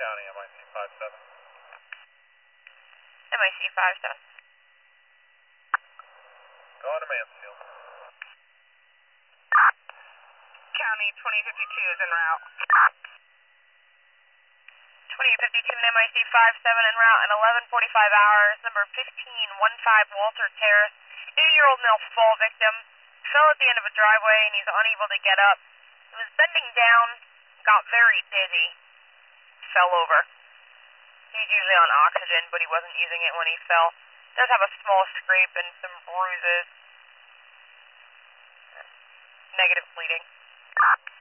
County, MIC 57. MIC 57. Going to Mansfield. County 2052 is en route. 2052 and MIC 57 en route at 11:45 hours, number 1515 Walter Terrace. 80-year-old male fall victim. Fell at the end of a driveway and he's unable to get up. He was bending down, got very dizzy, fell over. He's usually on oxygen, but he wasn't using it when he fell. Does have a small scrape and some bruises. Negative bleeding.